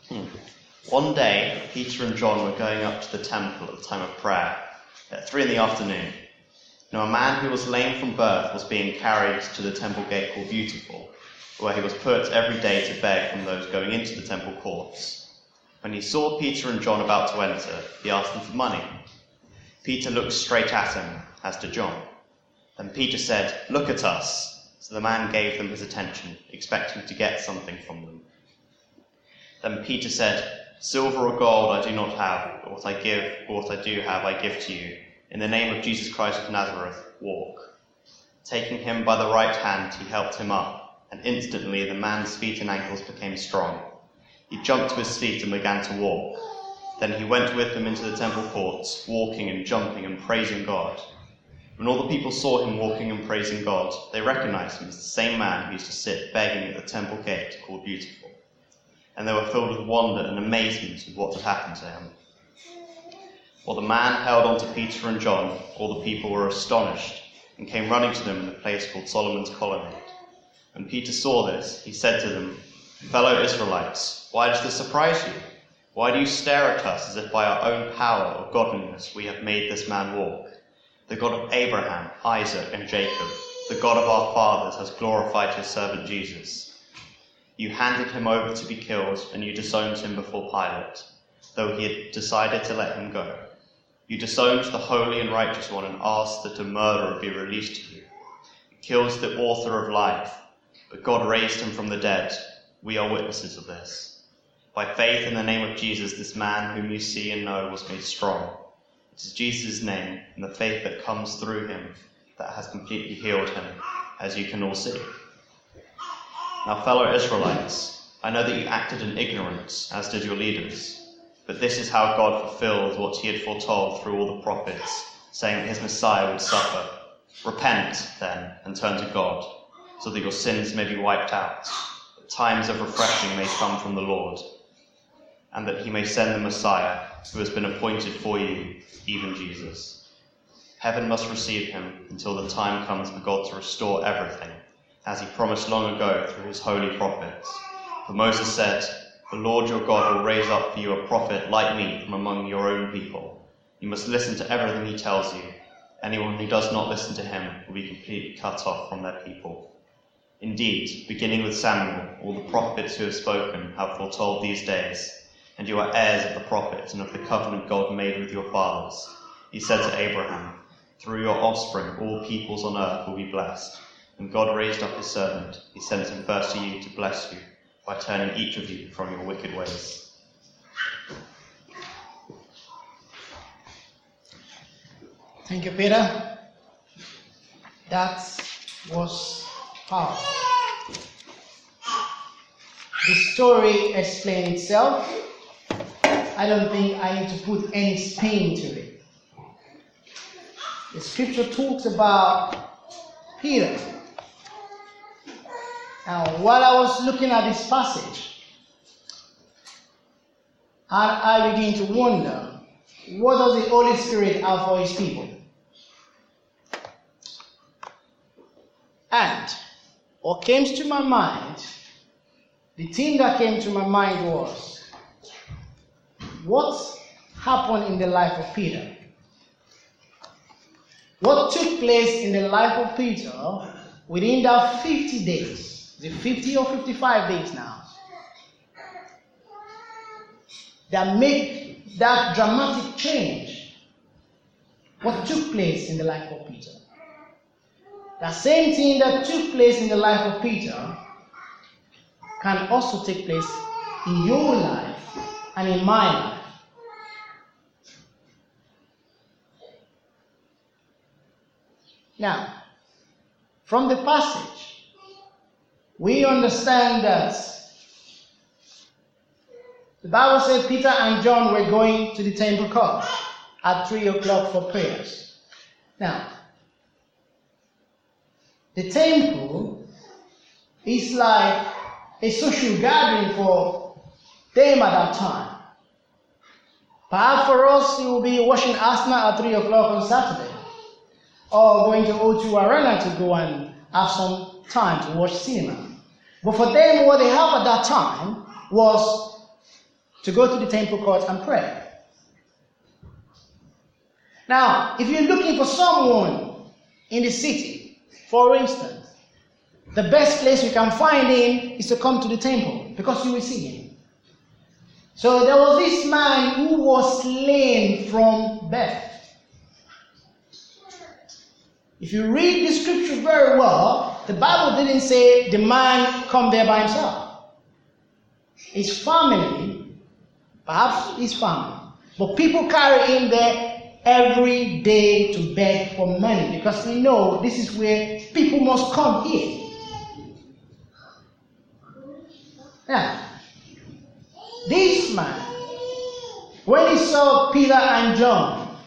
One day, Peter and John were going up to the temple at the time of prayer, at 3 PM. Now a man who was lame from birth was being carried to the temple gate called Beautiful, where he was put every day to beg from those going into the temple courts. When he saw Peter and John about to enter, he asked them for money. Peter looked straight at him, as did John. Then Peter said, "Look at us." So the man gave them his attention, expecting to get something from them. Then Peter said, "Silver or gold I do not have, but what I do have I give to you. In the name of Jesus Christ of Nazareth, walk." Taking him by the right hand, he helped him up, and instantly the man's feet and ankles became strong. He jumped to his feet and began to walk. Then he went with them into the temple courts, walking and jumping and praising God. When all the people saw him walking and praising God, they recognized him as the same man who used to sit begging at the temple gate called Beautiful. And they were filled with wonder and amazement at what had happened to him. While the man held on to Peter and John, all the people were astonished and came running to them in the place called Solomon's Colonnade. When Peter saw this, he said to them, "Fellow Israelites, why does this surprise you? Why do you stare at us as if by our own power or godliness we have made this man walk? The God of Abraham, Isaac, and Jacob, the God of our fathers, has glorified his servant Jesus. You handed him over to be killed, and you disowned him before Pilate, though he had decided to let him go. You disowned the holy and righteous one and asked that a murderer be released to you. You killed the author of life, but God raised him from the dead. We are witnesses of this. By faith in the name of Jesus, this man whom you see and know was made strong. It is Jesus' name and the faith that comes through him that has completely healed him, as you can all see. Now, fellow Israelites, I know that you acted in ignorance, as did your leaders. But this is how God fulfilled what he had foretold through all the prophets, saying that his Messiah would suffer. Repent, then, and turn to God, so that your sins may be wiped out, that times of refreshing may come from the Lord, and that he may send the Messiah, who has been appointed for you, even Jesus. Heaven must receive him until the time comes for God to restore everything, as he promised long ago through his holy prophets. For Moses said, 'The Lord your God will raise up for you a prophet like me from among your own people. You must listen to everything he tells you. Anyone who does not listen to him will be completely cut off from their people.' Indeed, beginning with Samuel, all the prophets who have spoken have foretold these days, and you are heirs of the prophets and of the covenant God made with your fathers. He said to Abraham, 'Through your offspring all peoples on earth will be blessed.' And God raised up his servant. He sent him first to you to bless you, by turning each of you from your wicked ways." Thank you, Peter. That was powerful. The story explains itself. I don't think I need to put any spin to it. The scripture talks about Peter. Now, while I was looking at this passage, I began to wonder, what does the Holy Spirit have for his people? And what came to my mind, the thing that came to my mind was, what happened in the life of Peter? What took place in the life of Peter within that 50 days? Is it 50 or 55 days now? That make that dramatic change. What took place in the life of Peter? The same thing that took place in the life of Peter can also take place in your life and in my life. Now, from the passage, we understand that the Bible said Peter and John were going to the temple court at 3 o'clock for prayers. Now, the temple is like a social gathering for them at that time. Perhaps for us, it will be watching Arsenal at 3 o'clock on Saturday, or going to O2 Arena to go and have some time to watch cinema. But for them, what they have at that time was to go to the temple court and pray. Now, if you're looking for someone in the city, for instance, the best place you can find him is to come to the temple because you will see him. So there was this man who was slain from birth. If you read the scripture very well, the Bible didn't say the man come there by himself. His family, perhaps his family, but people carry him there every day to beg for money because they know this is where people must come here. Now, this man, when he saw Peter and John,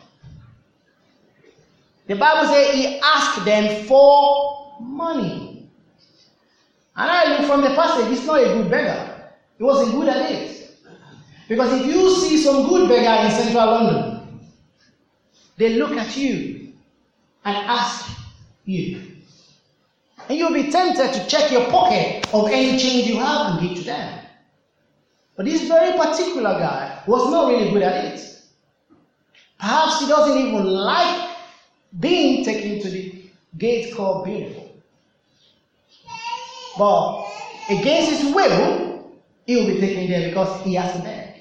the Bible says he asked them for money. And I look from the passage, he's not a good beggar. He wasn't good at it. Because if you see some good beggar in central London, they look at you and ask you. And you'll be tempted to check your pocket of any change you have and give to them. But this very particular guy was not really good at it. Perhaps he doesn't even like being taken to the gate called Beautiful. But against his will, he will be taken there because he has to beg.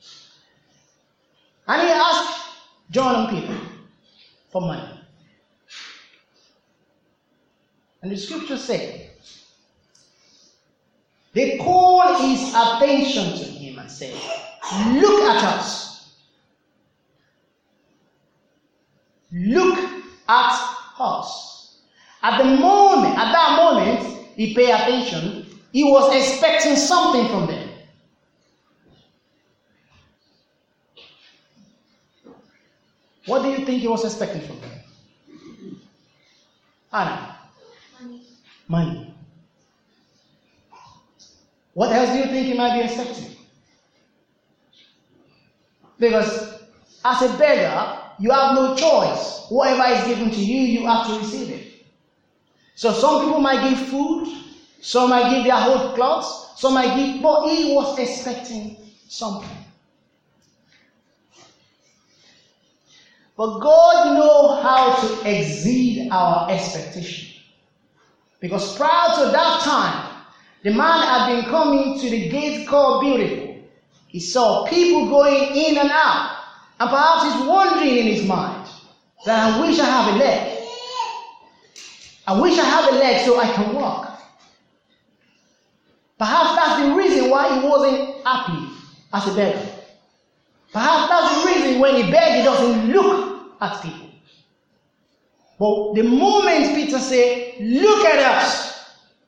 And he asked John and Peter for money. And the scripture said, they called his attention to him and said, look at us. Look at us. At that moment, he paid attention. He was expecting something from them. What do you think he was expecting from them? Anna. Money. What else do you think he might be expecting? Because as a beggar, you have no choice. Whatever is given to you, you have to receive it. So some people might give food, some might give their whole clothes, some might give, but he was expecting something. But God knows how to exceed our expectation. Because prior to that time, the man had been coming to the gate called Beautiful. He saw people going in and out. And perhaps he's wondering in his mind that I wish I have a leg. I wish I have a leg so I can walk. Perhaps that's the reason why he wasn't happy as a beggar. Perhaps that's the reason when he begs, he doesn't look at people. But the moment Peter said, look at us,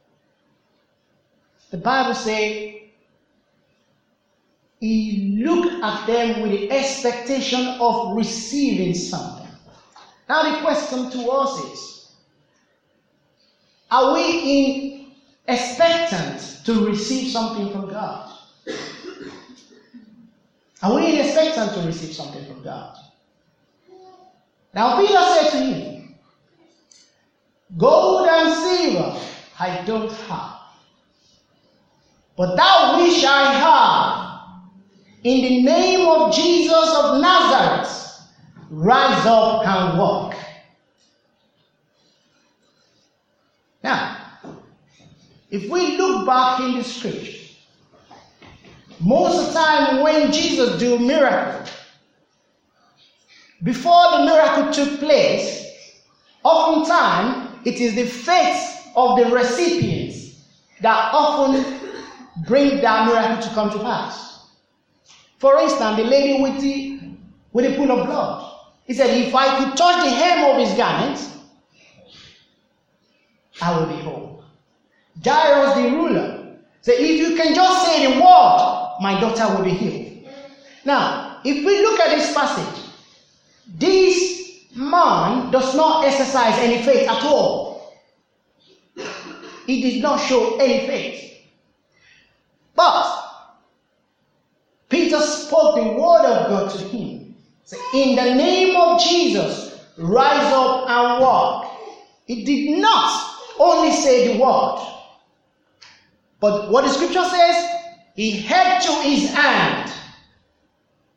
the Bible says he looked at them with the expectation of receiving something. Now the question to us is, are we expectant to receive something from God? Are we expectant to receive something from God? Now Peter said to him, gold and silver I don't have, but that which I have, in the name of Jesus of Nazareth, rise up and walk. Now, if we look back in the scripture, most of the time when Jesus do miracle, before the miracle took place, oftentimes it is the faith of the recipients that often bring that miracle to come to pass. For instance, the lady with the pool of blood. He said, if I could touch the hem of his garment, I will be whole. Jairus the ruler said, if you can just say the word, my daughter will be healed. Now, if we look at this passage, this man does not exercise any faith at all. He did not show any faith. But Peter spoke the word of God to him. Say, in the name of Jesus, rise up and walk. He did not only say the word, but what the scripture says, he held to his hand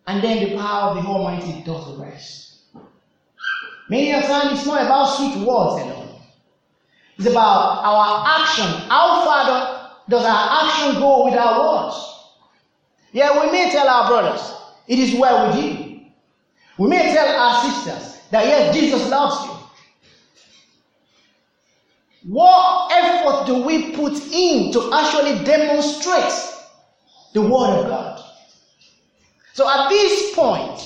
and then the power of the Almighty does the rest. Many a time it's not about sweet words alone. It's about our action. How far does our action go with our words? Yeah, we may tell our brothers, it is well with you. We may tell our sisters that yes, Jesus loves you. What effort do we put in to actually demonstrate the Word of God? So at this point,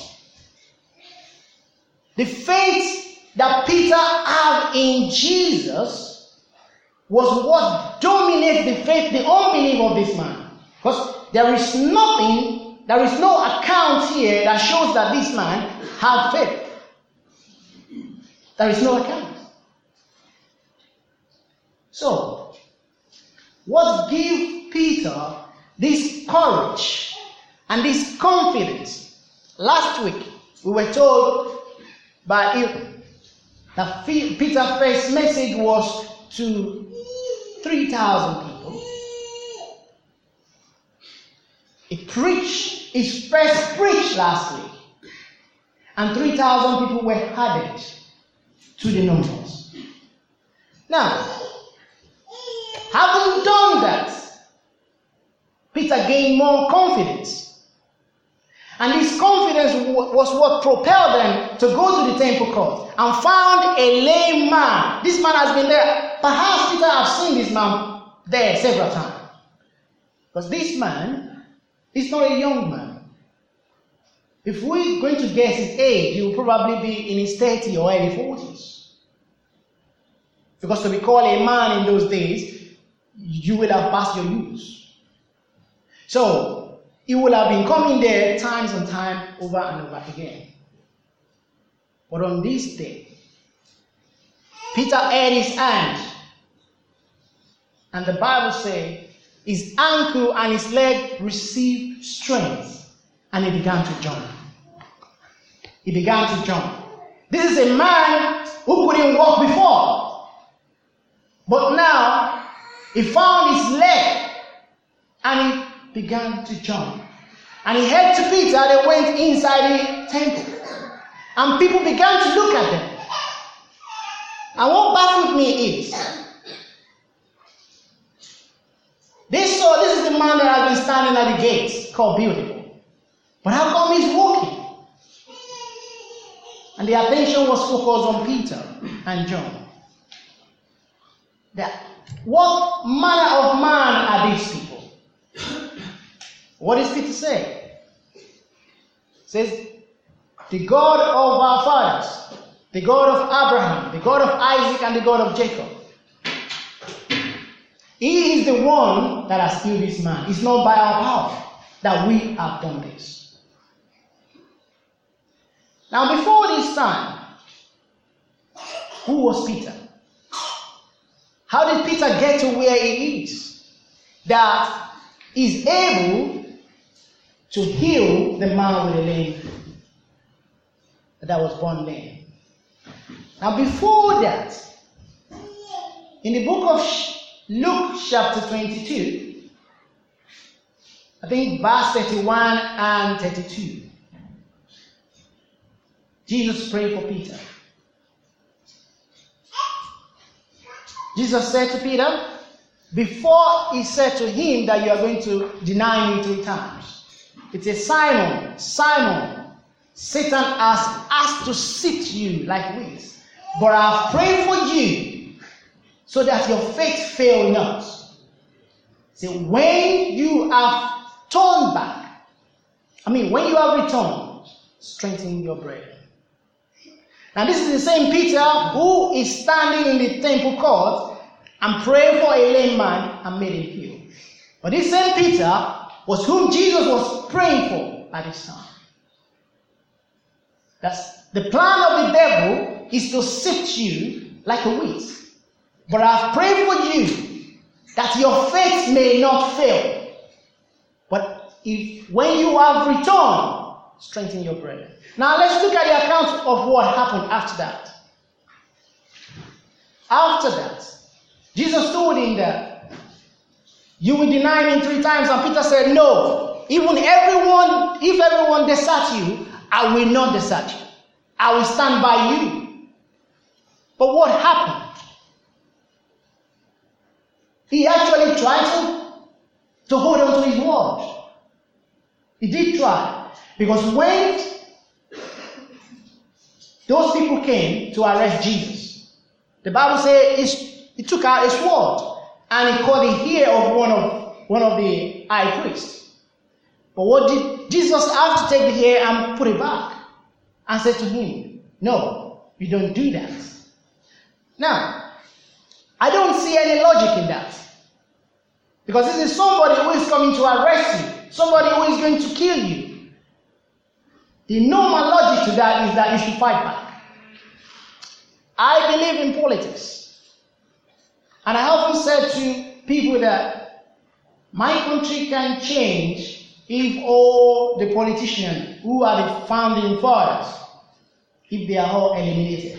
the faith that Peter had in Jesus was what dominates the faith, the unbelief of this man. Because there is no account here that shows that this man had faith. There is no account. So, what gave Peter this courage and this confidence? Last week, we were told by you that Peter's first message was to 3,000 people. He preached his first preach last week, and 3,000 people were added to the numbers. Now, having done that, Peter gained more confidence. And this confidence was what propelled them to go to the temple court and found a lame man. This man has been there. Perhaps Peter has seen this man there several times. Because this man is not a young man. If we're going to guess his age, he will probably be in his 30s or early 40s. Because to be called a man in those days, you will have passed your youth. So, he will have been coming there times and time over and over again. But on this day, Peter held his hand, and the Bible says his ankle and his leg received strength, and he began to jump. He began to jump. This is a man who couldn't walk before, but now he found his leg, and he began to jump. And he heard to Peter, they went inside the temple. And people began to look at them. And what baffled me is, they saw this is the man that has been standing at the gates called Beautiful. But how come he's walking? And the attention was focused on Peter and John. What manner of man are these people? What does Peter say? It says, the God of our fathers, the God of Abraham, the God of Isaac, and the God of Jacob. He is the one that has healed this man. It's not by our power that we have done this. Now, before this time, who was Peter? How did Peter get to where he is? That is able to heal the man with the lame that was born lame. Now, before that, in the book of Luke, chapter 22, I think verse 31 and 32, Jesus prayed for Peter. Jesus said to Peter, before he said to him that you are going to deny me 3 times, it says, Simon, Simon, Satan has asked to sift you like wheat, but I have prayed for you so that your faith fail not. So when you have turned back, when you have returned, strengthen your brethren. Now this is the same Peter who is standing in the temple court and praying for a lame man and made him heal. But this same Peter was whom Jesus was praying for at this time. That's the plan of the devil is to sift you like a wheat. But I've prayed for you that your faith may not fail. But when you have returned, strengthen your brethren. Now let's look at the account of what happened after that. After that, Jesus told him that you will deny me 3 times, and Peter said, no, if everyone desert you, I will not desert you. I will stand by you. But what happened? He actually tried to hold on to his word. He did try. Because when those people came to arrest Jesus, the Bible says he took out a sword and he cut the ear of one of the high priests. But what did Jesus have to take the ear and put it back and said to him, no, you don't do that. Now, I don't see any logic in that. Because this is somebody who is coming to arrest you, somebody who is going to kill you. The normal logic to that is that you should fight back. I believe in politics. And I often said to people that my country can change if all the politicians who are the founding fathers, if they are all eliminated.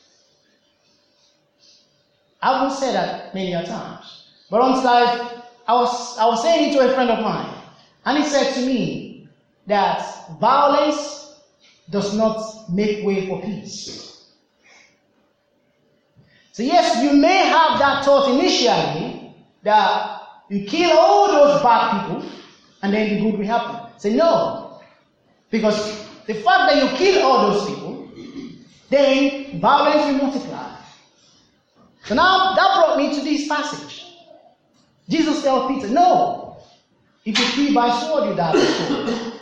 I will say that many a times. But once I was saying it to a friend of mine, and he said to me that violence does not make way for peace. So yes, you may have that thought initially that you kill all those bad people and then the good will happen. Say no. Because the fact that you kill all those people, then violence will multiply. So now that brought me to this passage. Jesus tells Peter, no, if you kill by sword, you die by sword.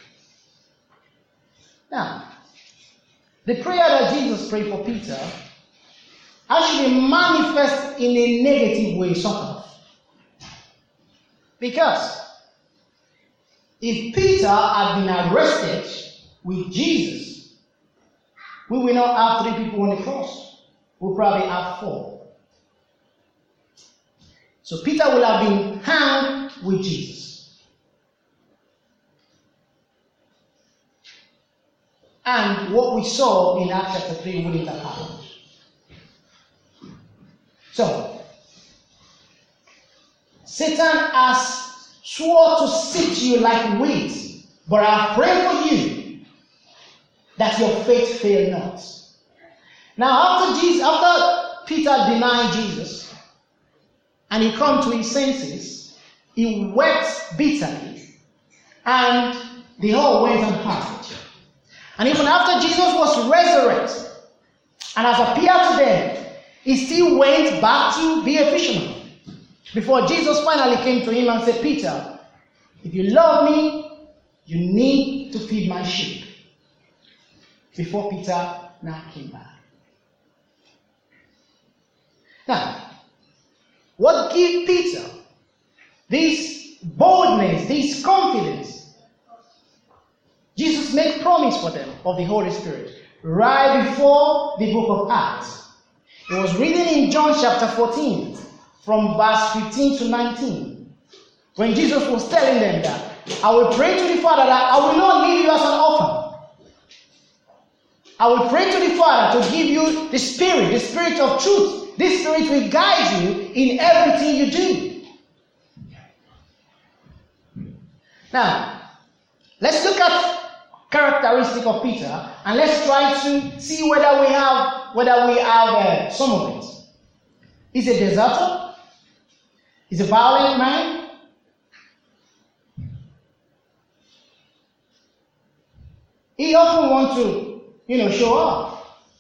Now, the prayer that Jesus prayed for Peter actually manifests in a negative way, sort of. Because if Peter had been arrested with Jesus, we will not have 3 people on the cross. We'll probably have 4. So Peter will have been hanged with Jesus. And what we saw in Acts chapter 3 wouldn't have happened. So, Satan has sworn to sift you like wheat, but I pray for you that your faith fail not. Now, after Peter denied Jesus, and he come to his senses, he wept bitterly, and they all went unharmed. And even after Jesus was resurrected, and has appeared to them, he still went back to be a fisherman. Before Jesus finally came to him and said, Peter, if you love me, you need to feed my sheep. Before Peter now came back. Now, what gave Peter this boldness, this confidence? Jesus made promise for them of the Holy Spirit right before the book of Acts. It was written in John chapter 14 from verse 15 to 19 when Jesus was telling them that I will pray to the Father that I will not leave you as an orphan. I will pray to the Father to give you the Spirit of truth. This Spirit will guide you in everything you do. Now, let's look at characteristic of Peter and let's try to see whether we have some of it. He's a deserter. He's a violent man. He often wants to, show off.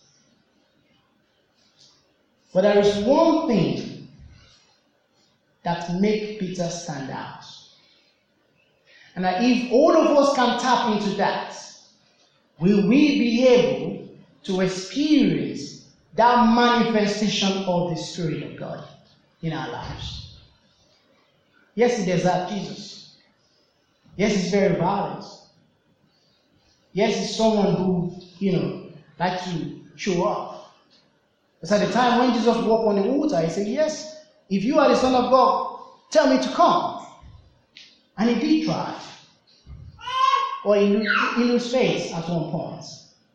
But there is one thing that makes Peter stand out. And that if all of us can tap into that, will we be able to experience that manifestation of the Spirit of God in our lives? Yes, he deserves Jesus. Yes, he's very violent. Yes, he's someone who, likes to show off. It's at the time when Jesus walked on the water, he said, yes, if you are the Son of God, tell me to come. And he did try. Or he lost faith at one point.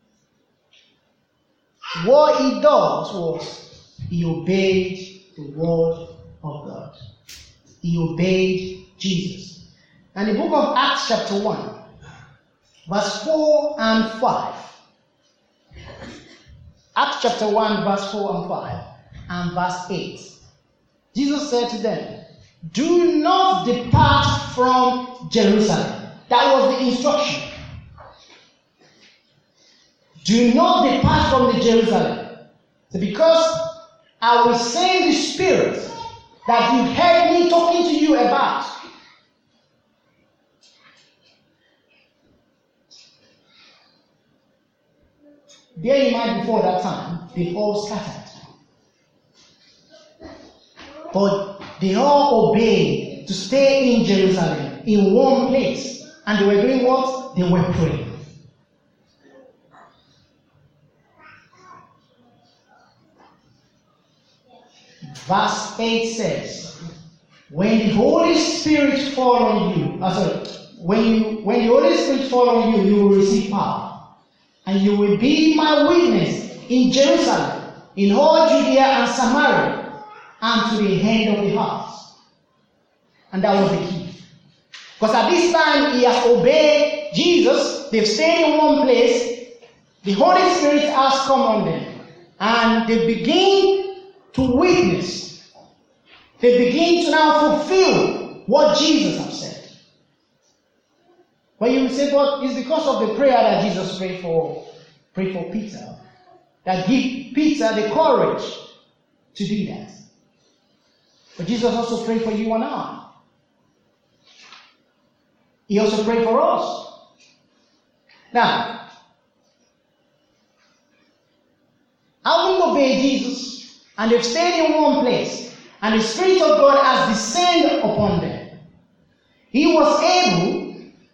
What he does was, he obeyed the word of God. He obeyed Jesus. And the book of Acts chapter 1, verse 4 and 5. Acts chapter 1, verse 4 and 5, and verse 8. Jesus said to them, "Do not depart from Jerusalem." That was the instruction. Do not depart from the Jerusalem. So because I will send the Spirit that you heard me talking to you about. Bear in mind, before that time, they all scattered. But they all obeyed to stay in Jerusalem, in one place. And they were doing what? They were praying. Verse 8 says, when the Holy Spirit fall on you, when the Holy Spirit fall on you, you will receive power. And you will be my witness in Jerusalem, in all Judea and Samaria, and to the end of the earth. And that was the key. Because at this time, he has obeyed Jesus. They've stayed in one place. The Holy Spirit has come on them. And they begin to witness. They begin to now fulfill what Jesus has said. But you will say, but it's because of the prayer that Jesus prayed for Peter that give Peter the courage to do that. But Jesus also prayed for you and I. He also prayed for us. Now, having obeyed Jesus, and they've stayed in one place, and the Spirit of God has descended upon them, he was able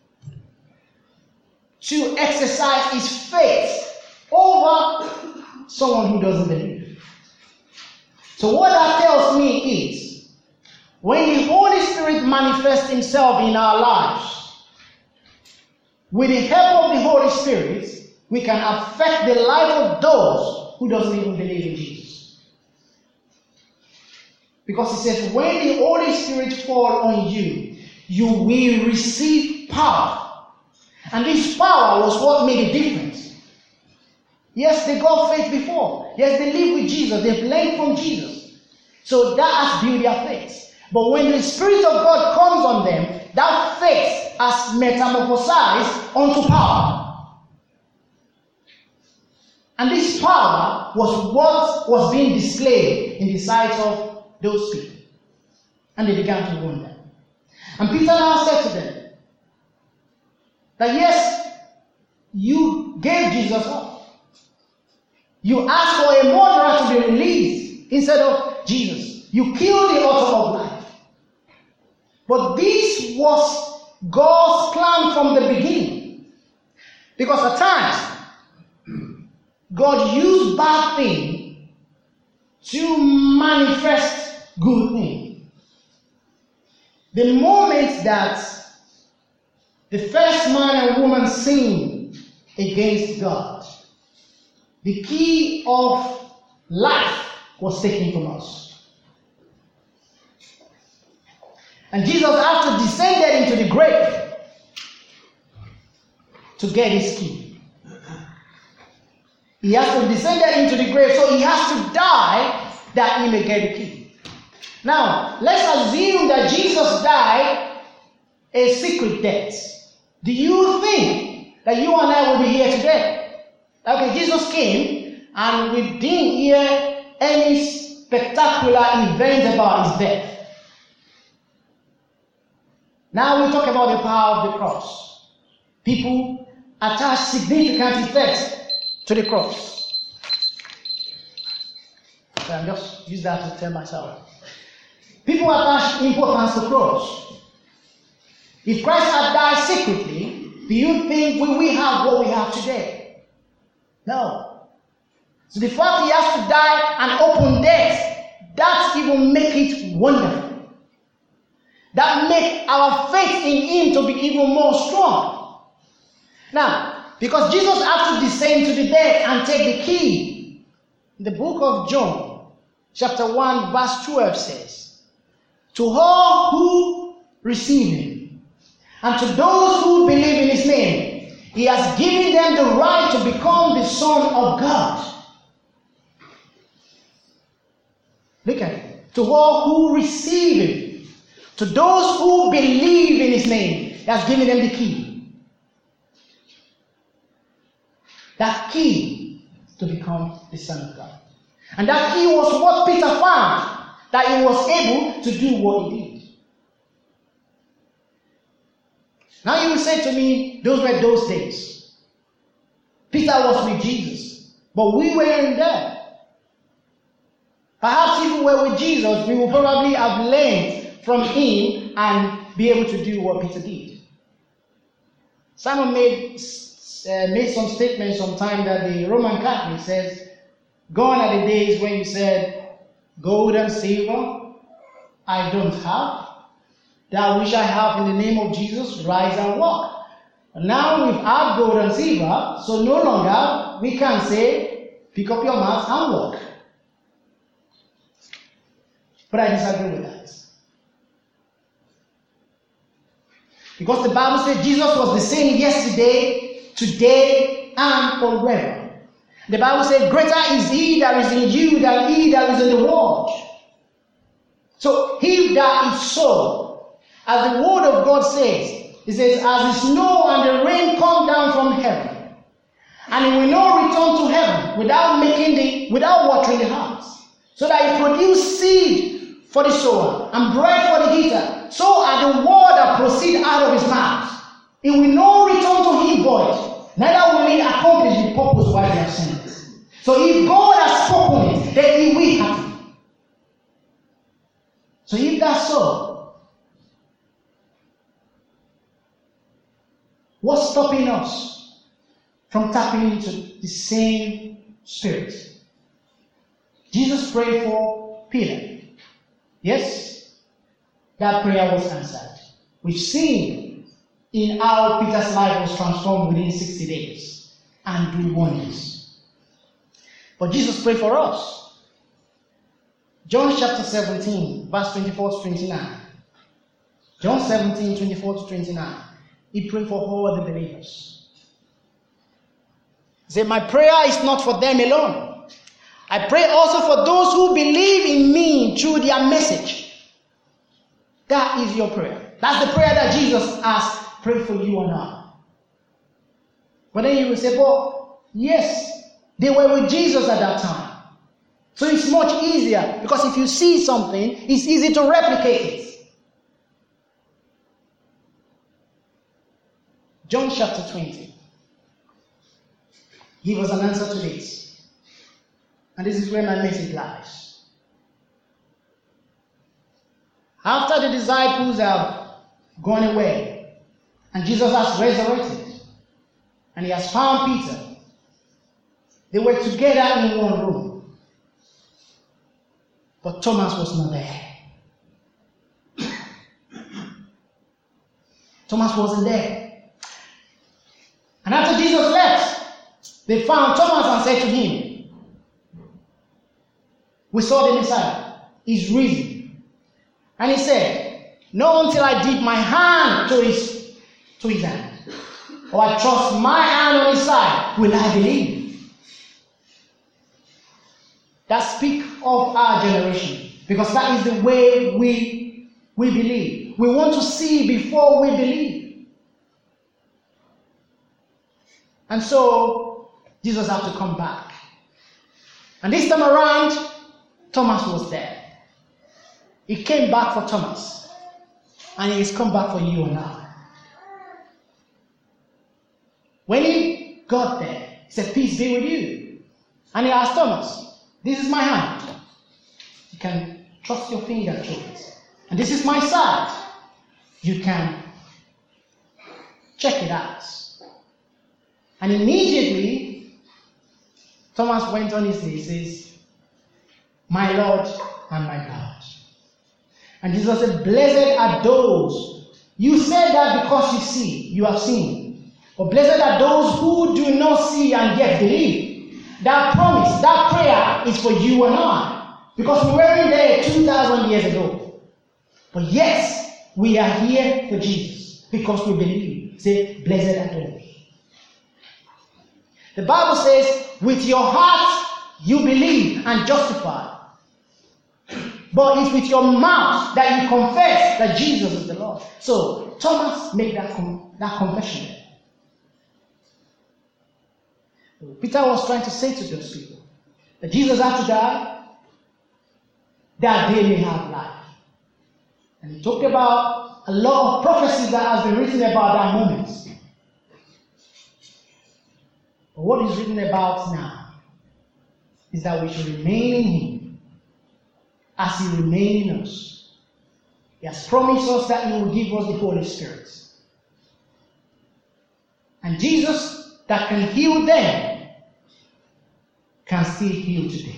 to exercise his faith over someone who doesn't believe. So what that tells me is, when the Holy Spirit manifests himself in our lives, with the help of the Holy Spirit, we can affect the life of those who doesn't even believe in Jesus. Because it says, when the Holy Spirit falls on you, you will receive power. And this power was what made a difference. Yes, they got faith before. Yes, they live with Jesus. They've learned from Jesus. So that has built their faith. But when the Spirit of God comes on them, that faith has metamorphosized onto power. And this power was what was being displayed in the sight of those people. And they began to wonder. And Peter now said to them, that yes, you gave Jesus up. You asked for a murderer to be released instead of Jesus. You killed the author of life. But this was God's plan from the beginning. Because at times, God used bad things to manifest good things. The moment that the first man and woman sinned against God, the key of life was taken from us. And Jesus had to descend into the grave to get his key. He has to descend into the grave, so he has to die that he may get the key. Now, let's assume that Jesus died a secret death. Do you think that you and I will be here today? Okay, Jesus came and we didn't hear any spectacular event about his death. Now we talk about the power of the cross. People attach significant effects to the cross. So I'm just use that to tell myself. People attach importance to the cross. If Christ had died secretly, do you think we have what we have today? No. So the fact he has to die and open death, that even make it wonderful. That make our faith in him to be even more strong. Now, because Jesus had to descend to the death and take the key, the book of John, chapter 1, verse 12 says, to all who receive him, And to those who believe in his name, he has given them the right to become the Son of God. Look at it. To all who receive him, to those who believe in his name, he has given them the key. That key to become the Son of God. And that key was what Peter found, that he was able to do what he did. Now you will say to me, those were those days. Peter was with Jesus, but we weren't there. Perhaps if we were with Jesus, we would probably have learned from him and be able to do what Peter did. Simon made some statements sometime that the Roman Catholic says, gone are the days when you said, gold and silver I don't have, that which I have in the name of Jesus, rise and walk. Now we've had gold and silver, so no longer we can say, pick up your mat and walk. But I disagree with that. Because the Bible says Jesus was the same yesterday, today, and forever. The Bible says, greater is he that is in you than he that is in the world. So if that is so, as the word of God says, it says, as the snow and the rain come down from heaven, and it will not return to heaven without watering the house, so that it produce seed for the sower and bread for the eater, so are the word that proceed out of his mouth. It will not return to him void, neither will it accomplish the purpose why they have sent it. So if God has spoken it, then it will happen. So if that's so, what's stopping us from tapping into the same Spirit? Jesus prayed for Peter. Yes, that prayer was answered. We've seen in how Peter's life was transformed within 60 days and do wonders. But Jesus prayed for us. John chapter 17, verse 24 to 29. John 17, 24 to 29. He prayed for all the believers. He said, my prayer is not for them alone. I pray also for those who believe in me through their message. That is your prayer. That's the prayer that Jesus has prayed for you and I. But then you will say, well, yes, they were with Jesus at that time. So it's much easier, because if you see something, it's easy to replicate it. John chapter 20. Give us an answer to this. And this is where my message lies. After the disciples have gone away, and Jesus has resurrected, and he has found Peter, they were together in one room. But Thomas was not there. Thomas wasn't there. And after Jesus left, they found Thomas and said to him, we saw the Messiah. He's risen. And he said, not until I dip my hand to his hand, or I thrust my hand on his side, will I believe. That speaks of our generation, because that is the way we believe. We want to see before we believe. And so Jesus had to come back. And this time around, Thomas was there. He came back for Thomas. And he has come back for you and I. When he got there, he said, peace be with you. And he asked Thomas, this is my hand. You can thrust your finger through it. And this is my side. You can check it out. And immediately, Thomas went on his knees. He says, my Lord and my God. And Jesus said, blessed are those. You said that because you have seen. But blessed are those who do not see and yet believe. That promise, that prayer is for you and I. Because we weren't there 2,000 years ago. But yes, we are here for Jesus. because we believe. Say, blessed are those. The Bible says, with your heart you believe and justify. But it's with your mouth that you confess that Jesus is the Lord. So Thomas made that confession. Peter was trying to say to those people that Jesus had to die, that they may have life. And he talked about a lot of prophecies that has been written about that moment. But what is written about now is that we should remain in him as he remains in us. He has promised us that he will give us the Holy Spirit. And Jesus that can heal them can still heal today.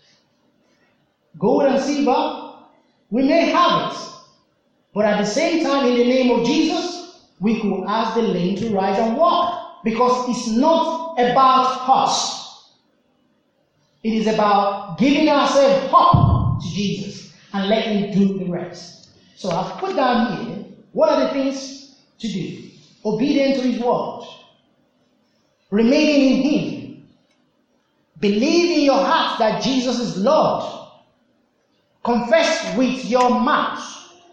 Gold and silver, we may have it. But at the same time, in the name of Jesus, we could ask the lame to rise and walk. Because it's not about us. It is about giving ourselves up to Jesus and letting him do the rest. So I've put down here, what are the things to do? Obedient to his word. Remaining in him. Believe in your heart that Jesus is Lord. Confess with your mouth.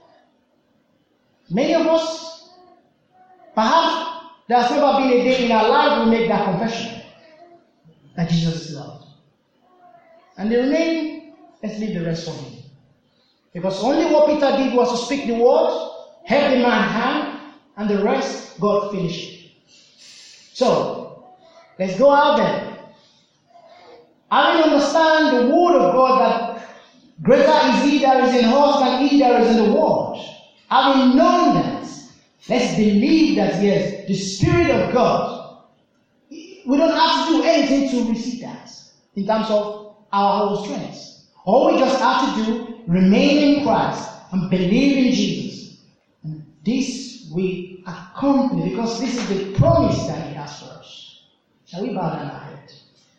Many of us, perhaps there has never been a day in our life we make that confession that Jesus is Lord. And the remaining, let's leave the rest for him. Because only what Peter did was to speak the word, help the man's hand, and the rest God finished it. So, let's go out there. Having understand the word of God that greater is he that is in us than he that is in the world. Having known that, let's believe that, yes, the Spirit of God, we don't have to do anything to receive that in terms of our own strength. All we just have to do, remain in Christ and believe in Jesus. And this we accompany because this is the promise that he has for us. Shall we bow down our head?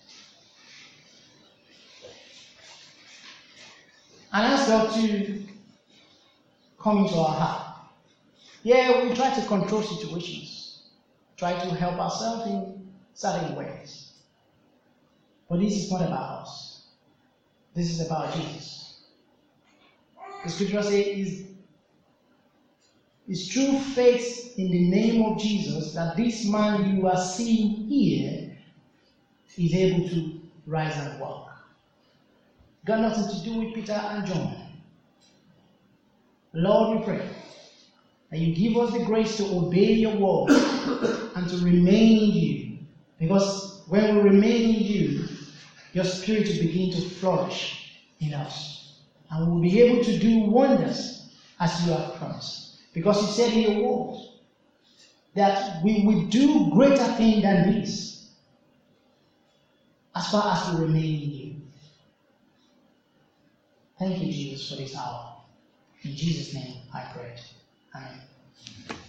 And ask God to come into our heart. Yeah, we try to control situations, try to help ourselves in certain ways. But this is not about us. This is about Jesus. The scripture says, it's true faith in the name of Jesus that this man you are seeing here is able to rise and walk. Got nothing to do with Peter and John. Lord, we pray that you give us the grace to obey your word and to remain in you. Because when we remain in you, your spirit will begin to flourish in us. And we will be able to do wonders as you have promised. Because you said in your word that we will do greater things than this as far as we remain in you. Thank you, Jesus, for this hour. In Jesus' name I pray. Amen.